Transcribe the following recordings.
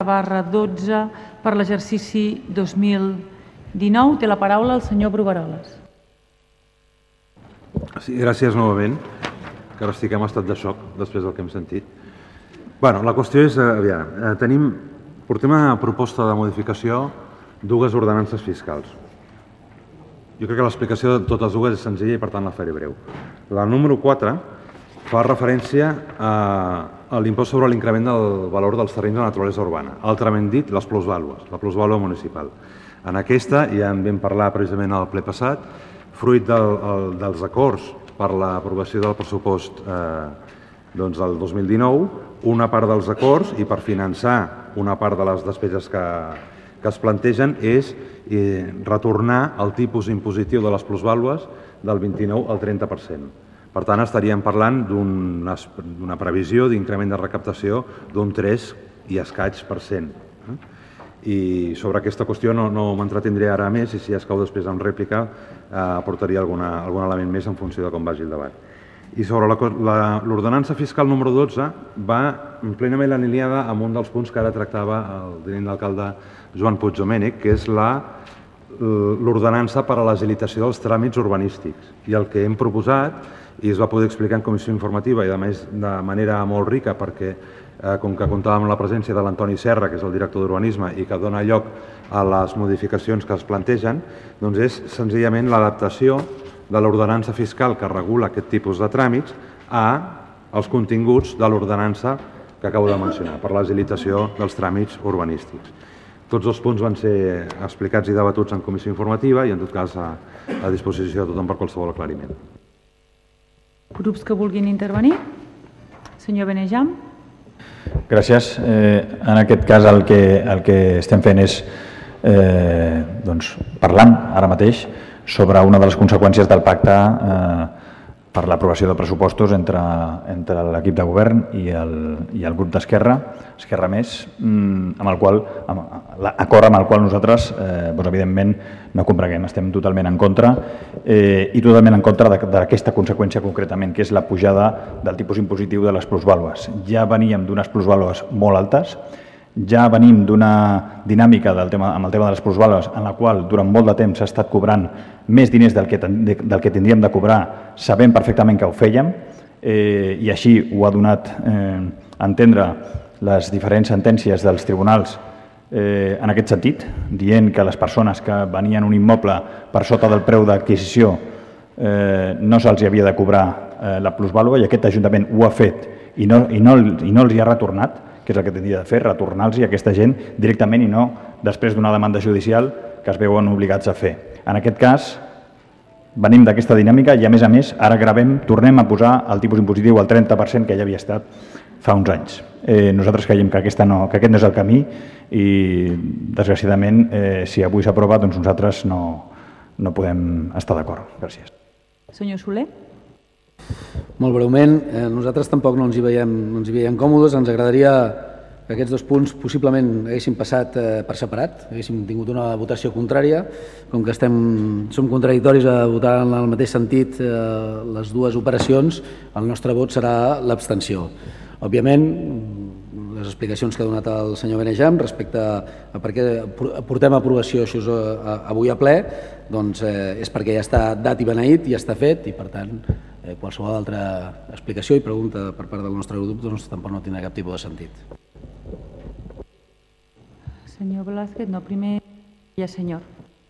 12 per l'exercici 2019. Té la paraula el senyor Brugueroles. Sí, gràcies novament, que ara estic en estat de xoc després del que hem sentit. Bueno, la qüestió és, portem a proposta de modificació dues ordenances fiscals. Jo crec que l'explicació de totes dues és senzilla i per tant la faré breu. La número 4 fa referència a l'impost sobre l'increment del valor dels terrenys de naturalesa urbana, altrament dit, les plusvàlues, la plusvàlua municipal. En aquesta, ja en vam parlar precisament al ple passat, fruit dels acords per l'aprovació del pressupost del 2019, una part dels acords i per finançar una part de les despeses que es plantegen és retornar el tipus impositiu de les plusvàlues del 29 al 30%. Per tant, estaríem parlant d'una previsió d'increment de recaptació d'un 3 i escaig per cent. I sobre aquesta qüestió no m'entretindré ara més i si escau després en rèplica aportaria algun element més en funció de com vagi el debat. I sobre l'ordenança fiscal número 12 va plenament alineada amb un dels punts que ara tractava el tinent d'alcalde Joan Puig Domènech, que és l'ordenança per a l'agilitació dels tràmits urbanístics. I el que hem proposat, i es va poder explicar en comissió informativa i a més de manera molt rica perquè com que comptàvem amb la presència de l'Antoni Serra, que és el director d'Urbanisme i que dona lloc a les modificacions que es plantegen, doncs és senzillament l'adaptació de l'ordenança fiscal que regula aquest tipus de tràmits als continguts de l'ordenança que acabo de mencionar, per l'agilitació dels tràmits urbanístics. Tots els punts van ser explicats i debatuts en comissió informativa i en tot cas a disposició de tothom per qualsevol aclariment. Grups que vulguin intervenir? Senyor Benejam. Gràcies. En aquest cas el que estem fent és parlant ara mateix sobre una de les conseqüències del pacte per l'aprovació de pressupostos entre l'equip de govern i el grup d'Esquerra, Esquerra Més, acord amb el qual nosaltres, evidentment, no compreguem. Estem totalment en contra i totalment en contra d'aquesta conseqüència concretament, que és la pujada del tipus impositiu de les plusvàlues. Ja veníem d'unes plusvàlues molt altes, ja venim d'una dinàmica amb el tema de les plusvàlues en la qual durant molt de temps s'ha estat cobrant més diners del que tindríem de cobrar, sabent perfectament que ho fèiem i així ho ha donat a entendre les diferents sentències dels tribunals en aquest sentit, dient que les persones que venien un immoble per sota del preu d'adquisició no se'ls havia de cobrar la plusvàlua i aquest Ajuntament ho ha fet i no els hi ha retornat, que és el que tindria de fer, retornar-los a aquesta gent directament i no després d'una demanda judicial que es veuen obligats a fer. En aquest cas, venim d'aquesta dinàmica i, a més, ara tornem a posar el tipus impositiu al 30% que ja havia estat fa uns anys. Nosaltres creiem que aquest no és el camí i, desgraciadament, si avui s'aprova, doncs nosaltres no podem estar d'acord. Gràcies. Senyor Soler. Molt breument, nosaltres tampoc no ens hi veiem còmodes, ens agradaria que aquests dos punts possiblement haguessin passat per separat, haguéssim tingut una votació contrària, com que som contradictoris a votar en el mateix sentit les dues operacions, el nostre vot serà l'abstenció. Òbviament, les explicacions que ha donat el senyor Benejam respecte a per què portem a aprovació això avui a ple, doncs és perquè ja està dat i beneït, ja està fet i per tant qualsevol altra explicació i pregunta per part del nostre grup doncs tampoc no tindrà cap tipus de sentit. Senyor Velázquez, no, primer ja senyor.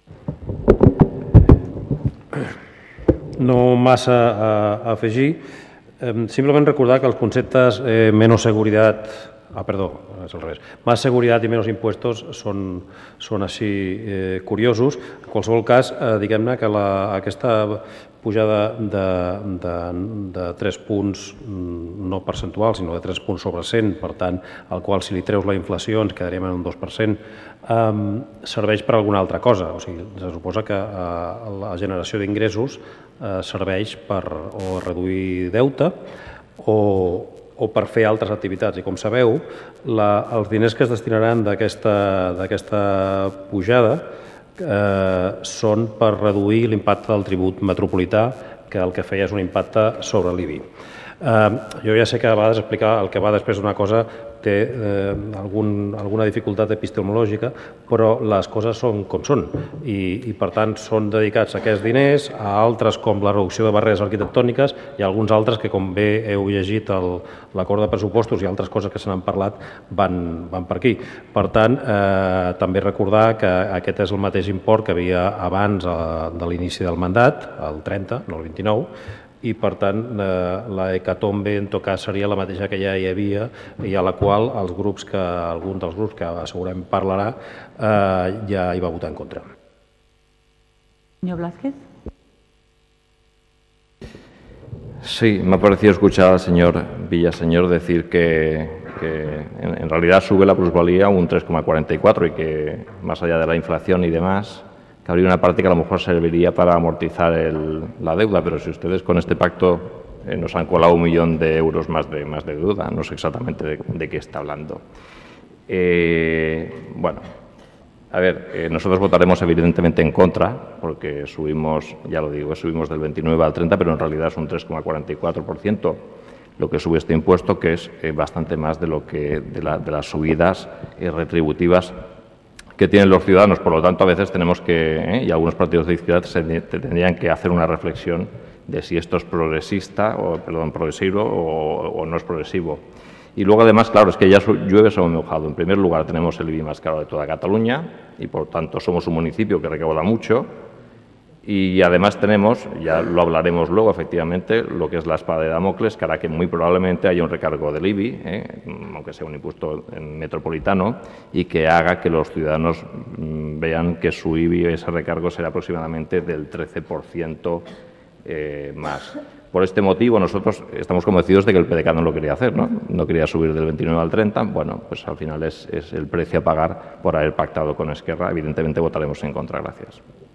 No massa a afegir, simplement recordar que els conceptes menos seguridad, es al revés, más seguridad y menos impuestos són així curiosos. En qualsevol cas, diguem-ne que aquesta pujada de 3 punts no percentuals, sinó de 3 punts sobre 100, per tant, al qual si li treus la inflació ens quedaríem en un 2%, serveix per alguna altra cosa. O sigui, se suposa que la generació d'ingressos serveix per o reduir deute o per fer altres activitats. I com sabeu, els diners que es destinaran d'aquesta pujada són per reduir l'impacte del tribut metropolità, que el que feia és un impacte sobre l'IBI. Jo ja sé que a vegades explicar el que va després d'una cosa té alguna dificultat epistemològica, però les coses són com són i per tant són dedicats aquests diners a altres com la reducció de barreres arquitectòniques i alguns altres que, com bé heu llegit l'acord de pressupostos i altres coses que se n'han parlat, van per aquí. Per tant, també recordar que aquest és el mateix import que havia abans de l'inici del mandat, el 30, no el 29, i per tant la hecatombe en tot cas seria la mateixa que ja hi havia i a la qual algun dels grups que segurament parlarà ja hi va votar en contra. Señor Blázquez. Sí, me ha parecido escuchar al señor Villaseñor decir que en realidad sube la plusvalía un 3,44 y que más allá de la inflación y demás, que habría una parte que a lo mejor serviría para amortizar la deuda, pero si ustedes con este pacto nos han colado 1 millón de euros más de deuda, no sé exactamente de qué está hablando. Bueno, a ver, nosotros votaremos evidentemente en contra, porque subimos, ya lo digo, subimos del 29 al 30, pero en realidad es un 3,44% lo que sube este impuesto, que es bastante más de las subidas retributivas que tienen los ciudadanos. Por lo tanto, a veces tenemos que, y algunos partidos de izquierda tendrían que hacer una reflexión de si esto es progresivo o no es progresivo. Y luego, además, claro, es que ya llueve sobre mojado. En primer lugar, tenemos el IBI más caro de toda Cataluña y, por tanto, somos un municipio que recauda mucho. Y además tenemos, ya lo hablaremos luego, efectivamente, lo que es la espada de Damocles, que hará que muy probablemente haya un recargo del IBI, aunque sea un impuesto metropolitano, y que haga que los ciudadanos vean que su IBI, ese recargo, será aproximadamente del 13% más. Por este motivo, nosotros estamos convencidos de que el PDeCAT no lo quería hacer, no quería subir del 29 al 30. Bueno, pues al final es el precio a pagar por haber pactado con Esquerra. Evidentemente votaremos en contra. Gracias.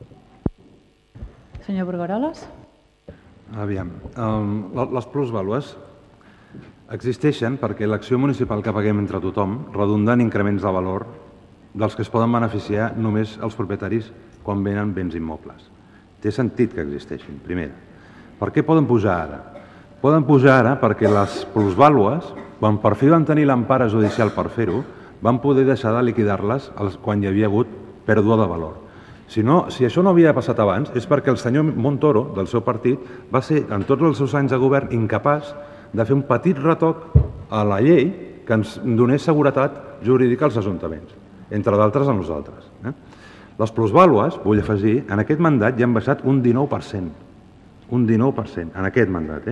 Senyor Brugueroles. Aviam, les plusvàlues existeixen perquè l'acció municipal que paguem entre tothom redunda en increments de valor dels que es poden beneficiar només els propietaris quan venen béns immobles. Té sentit que existeixin, primera. Per què poden pujar ara? Poden pujar ara perquè les plusvàlues, quan per fi van tenir l'empara judicial per fer-ho, van poder deixar de liquidar-les quan hi havia hagut pèrdua de valor. Si això no havia passat abans és perquè el senyor Montoro, del seu partit, va ser, en tots els seus anys de govern, incapaç de fer un petit retoc a la llei que ens donés seguretat jurídica als ajuntaments, entre d'altres a nosaltres. Les plusvàlues, vull afegir, en aquest mandat ja han baixat un 19%. Un 19%, en aquest mandat.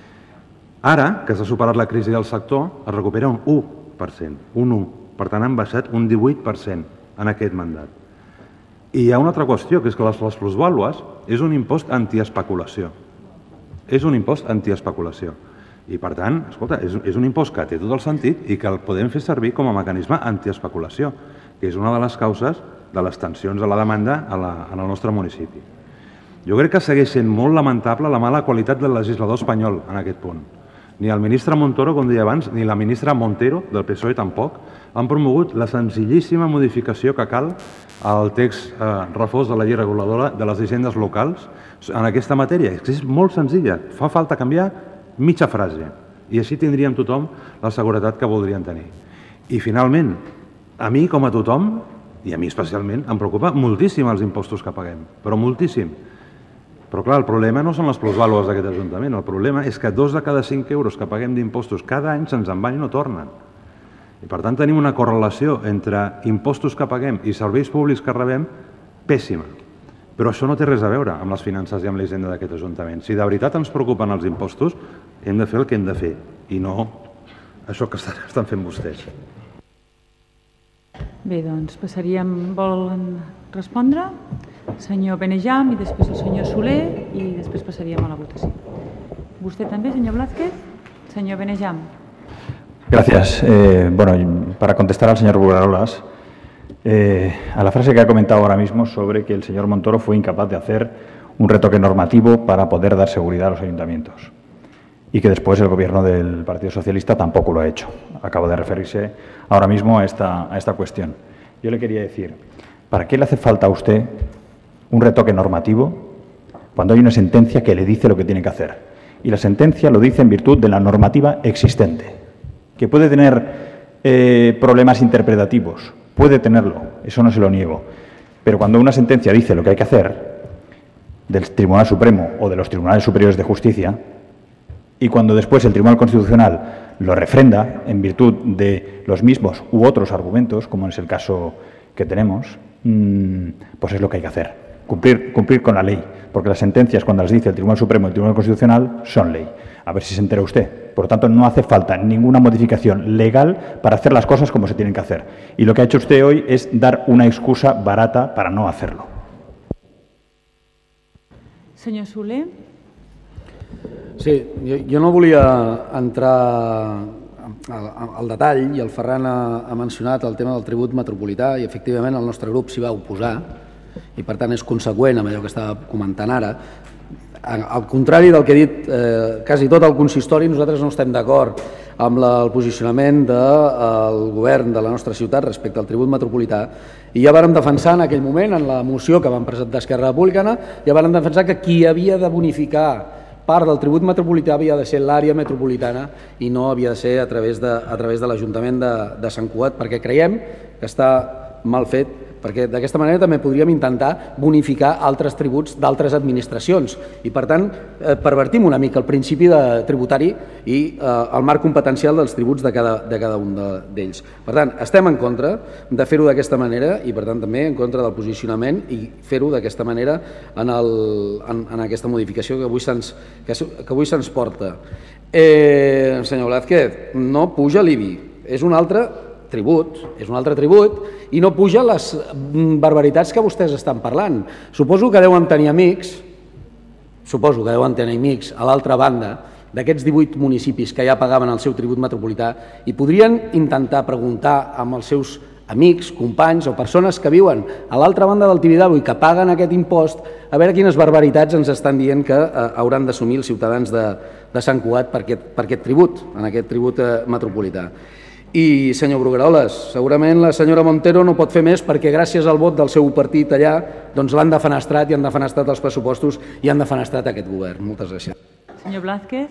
Ara, que s'ha superat la crisi del sector, es recupera un 1%, un 1%. Per tant, han baixat un 18% en aquest mandat. I hi ha una altra qüestió, que és que les plusvàlues és un impost antiespeculació. És un impost antiespeculació. I, per tant, escolta, és un impost que té tot el sentit i que el podem fer servir com a mecanisme antiespeculació, que és una de les causes de les tensions de la demanda en el nostre municipi. Jo crec que segueix sent molt lamentable la mala qualitat del legislador espanyol en aquest punt. Ni el ministre Montoro, com deia abans, ni la ministra Montero, del PSOE tampoc, han promogut la senzillíssima modificació que cal al text refós de la llei reguladora de les hisendes locals en aquesta matèria. És molt senzilla, fa falta canviar mitja frase i així tindríem tothom la seguretat que voldrien tenir. I finalment, a mi com a tothom, i a mi especialment, em preocupa moltíssim els impostos que paguem, però moltíssim. Però clar, el problema no són les plusvàlues d'aquest Ajuntament, el problema és que 2 de cada 5 euros que paguem d'impostos cada any se'ns en van i no tornen. I per tant tenim una correlació entre impostos que paguem i serveis públics que rebem pèssima. Però això no té res a veure amb les finances i amb la hisenda d'aquest Ajuntament. Si de veritat ens preocupen els impostos, hem de fer el que hem de fer i no això que estan fent vostès. Bé, doncs passaríem... Volen respondre? Senyor Benejam i després el senyor Soler i després passaríem a la votació. ¿Vostted també, senyor Blázquez? Senyor Benejam. Gracias. Bueno, para contestar al señor Brugueroles, a la frase que ha comentado ahora mismo sobre que el señor Montoro fue incapaz de hacer un retoque normativo para poder dar seguridad a los ayuntamientos y que después el gobierno del Partido Socialista tampoco lo ha hecho. Acabo de referirse ahora mismo a esta cuestión. Yo le quería decir, ¿para qué le hace falta a usted un retoque normativo cuando hay una sentencia que le dice lo que tiene que hacer? y la sentencia lo dice en virtud de la normativa existente. Que puede tener problemas interpretativos, puede tenerlo, eso no se lo niego, pero cuando una sentencia dice lo que hay que hacer del Tribunal Supremo o de los Tribunales Superiores de Justicia, y cuando después el Tribunal Constitucional lo refrenda en virtud de los mismos u otros argumentos, como es el caso que tenemos, pues es lo que hay que hacer, cumplir con la ley, porque las sentencias, cuando las dice el Tribunal Supremo y el Tribunal Constitucional, son ley. A ver si se entera usted. Por lo tanto, no hace falta ninguna modificación legal para hacer las cosas como se tienen que hacer. Y lo que ha hecho usted hoy es dar una excusa barata para no hacerlo. Senyor Soler. Sí, jo no volia entrar al detall, i el Ferran ha mencionat el tema del tribut metropolità, i efectivament el nostre grup s'hi va oposar, i per tant és conseqüent amb allò que estava comentant ara. Al contrari del que ha dit quasi tot el consistori, nosaltres no estem d'acord amb el posicionament del govern de la nostra ciutat respecte al tribut metropolità, i ja vàrem defensar en aquell moment, en la moció que vam presentar d'Esquerra Republicana, ja vàrem defensar que qui havia de bonificar part del tribut metropolità havia de ser l'àrea metropolitana i no havia de ser a través de l'Ajuntament de Sant Cugat, perquè creiem que està mal fet, perquè d'aquesta manera també podríem intentar bonificar altres tributs d'altres administracions i, per tant, pervertim una mica el principi tributari i el marc competencial dels tributs de cada un d'ells. Per tant, estem en contra de fer-ho d'aquesta manera i, per tant, també en contra del posicionament i fer-ho d'aquesta manera en aquesta modificació que avui se'ns porta. Senyor Blázquez, no puja l'IBI, és un altre tribut i no puja les barbaritats que vostès estan parlant. Suposo que deuen tenir amics a l'altra banda d'aquests 18 municipis que ja pagaven el seu tribut metropolità i podrien intentar preguntar amb els seus amics, companys o persones que viuen a l'altra banda del Tibidabo i que paguen aquest impost, a veure quines barbaritats ens estan dient que hauran d'assumir els ciutadans de Sant Cugat per aquest tribut, en aquest tribut metropolità. I, senyor Brugueroles, segurament la senyora Montero no pot fer més perquè gràcies al vot del seu partit allà doncs l'han defenestrat i han defenestrat els pressupostos i han defenestrat aquest govern. Moltes gràcies. Senyor Blázquez.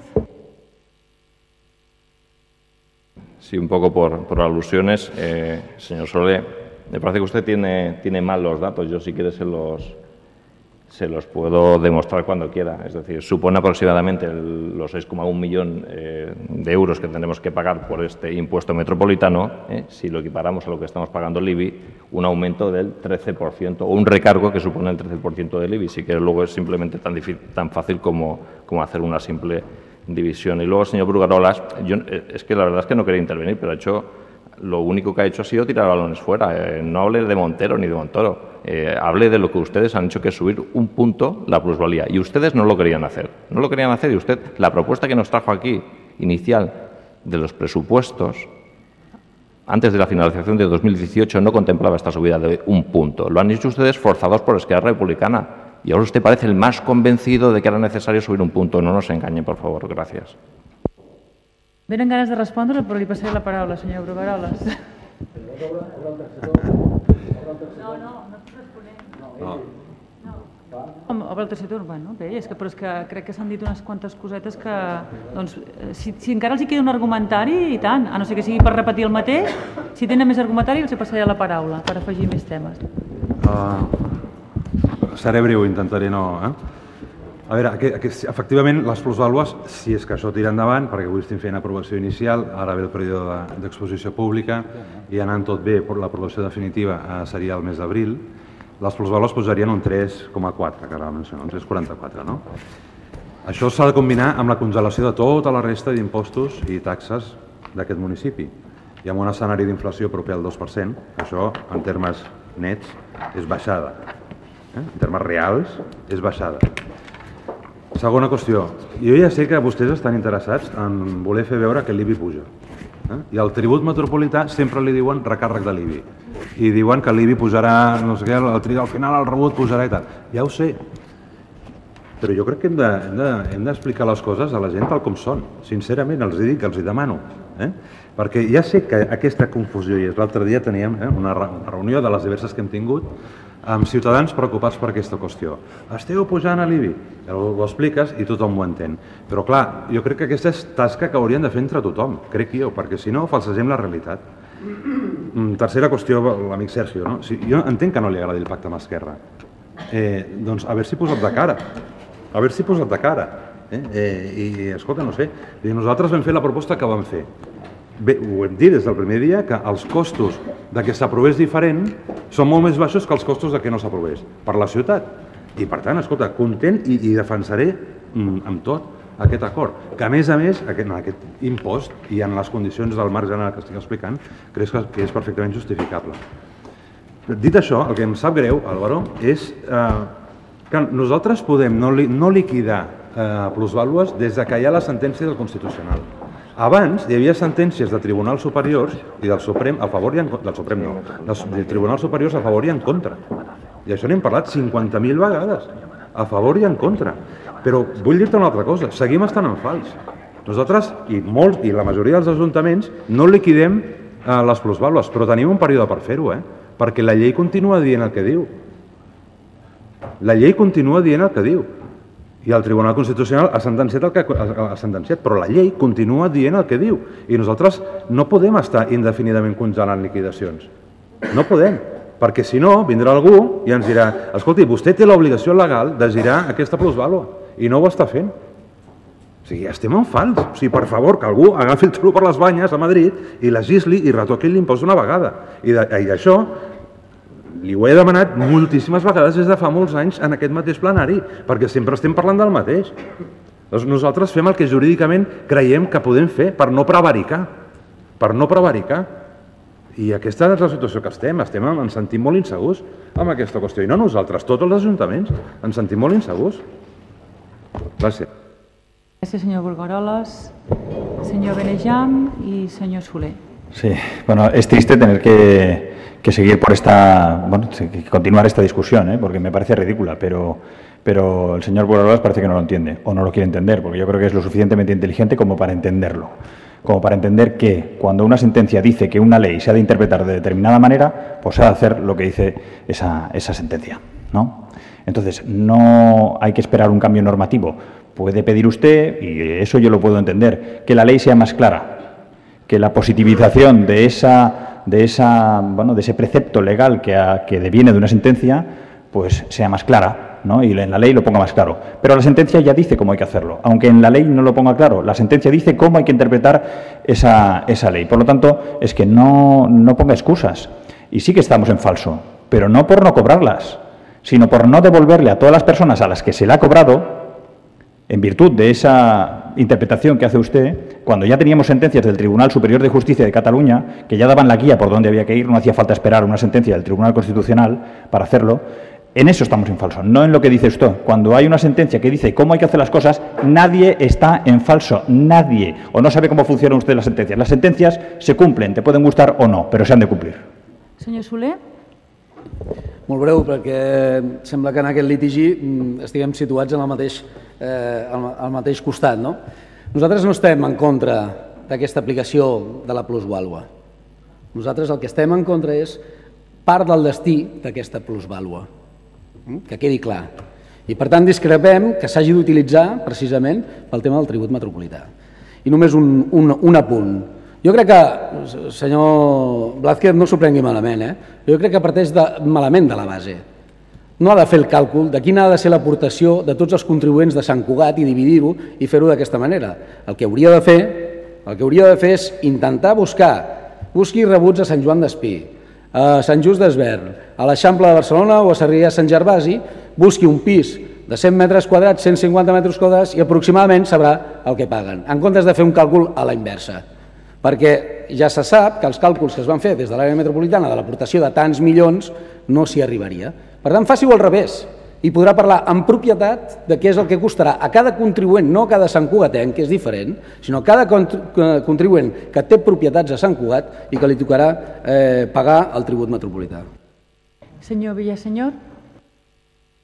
Sí, un poco por alusiones. Señor Soler, me parece que usted tiene mal los datos. Yo, si quiere, se los puedo demostrar cuando quiera. Es decir, supone aproximadamente los 6,1 millones de euros que tenemos que pagar por este impuesto metropolitano, si lo equiparamos a lo que estamos pagando el IBI, un aumento del 13% o un recargo que supone el 13% del IBI. Si que luego es simplemente tan fácil como hacer una simple división. Y luego, señor Brugueroles, es que la verdad es que no quería intervenir, pero lo único que ha hecho ha sido tirar balones fuera. No hable de Montero ni de Montoro. Hable de lo que ustedes han hecho, que es subir un punto la plusvalía. Y ustedes no lo querían hacer. No lo querían hacer y usted, la propuesta que nos trajo aquí, inicial, de los presupuestos, antes de la finalización de 2018, no contemplaba esta subida de un punto. Lo han hecho ustedes forzados por Esquerra Republicana. Y ahora usted parece el más convencido de que era necesario subir un punto. No nos engañen, por favor. Gracias. Venen ganes de respondre, però li passaré la paraula, senyor Brugueroles. No estic responent. Obre el tercer torn, bueno, bé, però és que crec que s'han dit unes quantes cosetes que, doncs, si encara els hi queda un argumentari, i tant, a no ser que sigui per repetir el mateix, si tenen més argumentari els passaré la paraula per afegir més temes. Seré breu, intentaré no... A veure, efectivament, les plusvàlues, si és que això tira endavant, perquè avui estem fent aprovació inicial, ara ve el període d'exposició pública i anant tot bé, l'aprovació definitiva seria el mes d'abril, les plusvàlues posarien un 3,4, que ara menciono, un 3,44, no? Això s'ha de combinar amb la congelació de tota la resta d'impostos i taxes d'aquest municipi. I amb un escenari d'inflació proper al 2%, això, en termes nets, és baixada. En termes reals, és baixada. Segona qüestió. Jo ja sé que vostès estan interessats en voler fer veure que l'IBI puja. I al tribut metropolità sempre li diuen recàrrec de l'IBI. I diuen que l'IBI pujarà, no sé què, al final el rebut pujarà i tal. Ja ho sé. Però jo crec que hem d'explicar les coses a la gent tal com són. Sincerament, els dic, els demano. Perquè ja sé que aquesta confusió, i l'altre dia teníem una reunió de les diverses que hem tingut, amb ciutadans preocupats per aquesta qüestió. Esteu pujant a l'IBI, ho expliques i tothom ho entén. Però clar, jo crec que aquesta és tasca que haurien de fer entre tothom, crec jo, perquè si no falsegem la realitat. Tercera qüestió, l'amic Sergio, no? Jo entenc que no li agradi el pacte amb Esquerra. Doncs haver-s'hi posat de cara. Haver-s'hi posat de cara. I escolta, no sé, nosaltres vam fer la proposta que vam fer. Bé, ho hem dit des del primer dia, que els costos de que s'aprovés diferent són molt més baixos que els costos de que no s'aprovés per la ciutat. I per tant, escolta, content i defensaré amb tot aquest acord, que a més, aquest impost i en les condicions del marc general que estic explicant, crec que és perfectament justificable. Dit això, el que em sap greu, Álvaro, és que nosaltres podem no liquidar plusvàlues des que hi ha la sentència del Constitucional. Abans hi havia sentències de tribunals superiors i del Suprem a favor i en contra, del Suprem no, dels tribunals superiors a favor i en contra. I això n'hem parlat 50.000 vegades, a favor i en contra. Però vull dir-te una altra cosa, seguim estant en fals. Nosaltres, i la majoria dels ajuntaments, no liquidem les plusvàlues, però tenim un període per fer-ho, perquè la llei continua dient el que diu. La llei continua dient el que diu. I el Tribunal Constitucional ha sentenciat el que ha sentenciat, però la llei continua dient el que diu. I nosaltres no podem estar indefinidament congelant liquidacions. No podem, perquè si no vindrà algú i ens dirà escolti, vostè té l'obligació legal de girar aquesta plusvàlua i no ho està fent. O sigui, estem en fals. O sigui, per favor, que algú agafi el toro per les banyes a Madrid i legisli i retoqui l'impost d'una vegada. I d'això li ho he demanat moltíssimes vegades des de fa molts anys en aquest mateix plenari, perquè sempre estem parlant del mateix. Doncs nosaltres fem el que jurídicament creiem que podem fer per no prevaricar. Per no prevaricar. I aquesta és la situació que ens sentim molt insegurs amb aquesta qüestió. I no nosaltres, tots els ajuntaments ens sentim molt insegurs. Gràcies. Gràcies, senyor Burgaroles, senyor Benejam y señor Soler. Sí, bueno, es triste tener que seguir por que continuar esta discusión, porque me parece ridícula, pero el señor Burgaroles parece que no lo entiende o no lo quiere entender, porque yo creo que es lo suficientemente inteligente como para entenderlo. Como para entender que cuando una sentencia dice que una ley se ha de interpretar de determinada manera, pues se ha de hacer lo que dice esa sentencia, ¿no? Entonces, no hay que esperar un cambio normativo. Puede pedir usted, y eso yo lo puedo entender, que la ley sea más clara, que la positivización de ese precepto legal que deviene de una sentencia, pues sea más clara, ¿no? Y en la ley lo ponga más claro. Pero la sentencia ya dice cómo hay que hacerlo. Aunque en la ley no lo ponga claro, la sentencia dice cómo hay que interpretar esa ley. Por lo tanto, es que no ponga excusas. Y sí que estamos en falso, pero no por no cobrarlas, sino por no devolverle a todas las personas a las que se le ha cobrado, en virtud de esa interpretación que hace usted, cuando ya teníamos sentencias del Tribunal Superior de Justicia de Cataluña, que ya daban la guía por dónde había que ir, no hacía falta esperar una sentencia del Tribunal Constitucional para hacerlo. En eso estamos en falso, no en lo que dice usted. Cuando hay una sentencia que dice cómo hay que hacer las cosas, nadie está en falso, nadie. O no sabe cómo funcionan ustedes las sentencias. Las sentencias se cumplen, te pueden gustar o no, però se han de complir. Senyor Soler? Molt breu, perquè sembla que en aquest litigi estiguem situats en al mateix costat, no? Nosaltres no estem en contra d'aquesta aplicació de la plusvàlua. Nosaltres el que estem en contra és part del destí d'aquesta plusvàlua, que quedi clar. I per tant discrepem que s'hagi d'utilitzar precisament pel tema del tribut metropolità. I només un apunt. Jo crec que, senyor Blázquez, no s'ho prengui malament, jo crec que parteix malament de la base. No ha de fer el càlcul de quina ha de ser l'aportació de tots els contribuents de Sant Cugat i dividir-ho i fer-ho d'aquesta manera. El que hauria de fer és intentar busqui rebuts a Sant Joan d'Espí, a Sant Just d'Esvern, a l'Eixample de Barcelona o a Sarrià Sant Gervasi, busqui un pis de 100 metres quadrats, 150 metres quadrats i aproximadament sabrà el que paguen, en comptes de fer un càlcul a la inversa. Perquè ja se sap que els càlculs que es van fer des de l'àrea metropolitana de l'aportació de tants milions no s'hi arribaria. Per tant, faci-ho al revés i podrà parlar amb propietat de què és el que costarà a cada contribuent, no a cada santcugatenc, que és diferent, sinó a cada contribuent que té propietats a Sant Cugat i que li tocarà pagar el tribut metropolità. Senyor Villaseñor?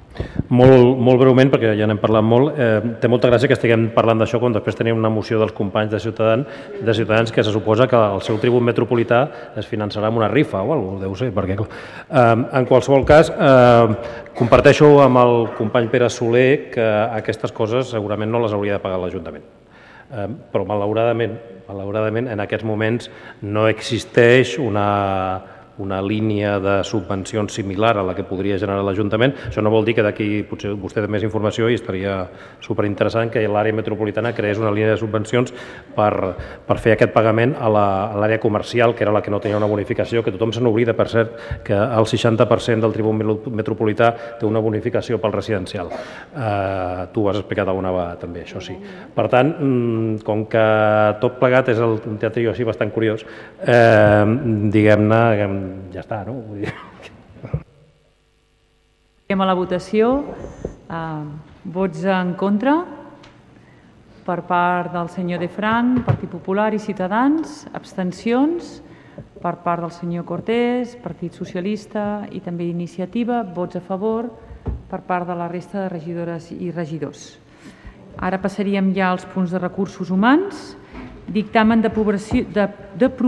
Molt breument, perquè ja n'hem parlat molt, té molta gràcia que estiguem parlant d'això quan després tenim una moció dels companys de Ciutadans que se suposa que el seu tribut metropolità es finançarà amb una rifa o alguna cosa, deu ser, perquè en qualsevol cas comparteixo amb el company Pere Soler que aquestes coses segurament no les hauria de pagar l'Ajuntament. Però malauradament en aquests moments no existeix una línia de subvencions similar a la que podria generar l'Ajuntament. Això no vol dir que d'aquí potser vostè té més informació i estaria superinteressant que l'àrea metropolitana creés una línia de subvencions per fer aquest pagament a l'àrea comercial, que era la que no tenia una bonificació, que tothom se n'oblida, per cert, que el 60% del tribut metropolità té una bonificació pel residencial. Tu ho has explicat alguna vegada també, això sí. Per tant, com que tot plegat és un teatrillo així bastant curiós, diguem-ne, ja està, no? Anem a la votació. Vots en contra per part del senyor De Frank, Partit Popular i Ciutadans, abstencions per part del senyor Cortés, Partit Socialista i també Iniciativa, vots a favor per part de la resta de regidores i regidors. Ara passaríem ja als punts de recursos humans. Dictamen d'aprovació